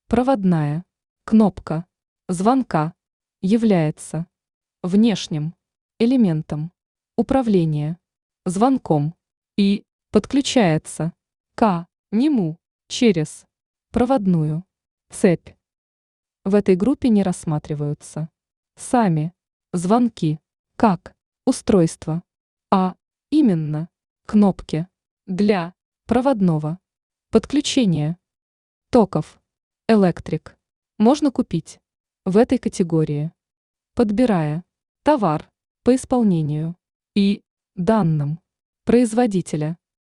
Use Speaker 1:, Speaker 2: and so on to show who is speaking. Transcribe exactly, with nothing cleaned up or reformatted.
Speaker 1: Проводная кнопка звонка является внешним элементом управления звонком и подключается к нему через проводную цепь. В этой группе не рассматриваются сами звонки как устройство, а именно кнопки для проводного подключения токов. Электрик можно купить в этой категории, подбирая товар по исполнению и данным производителя.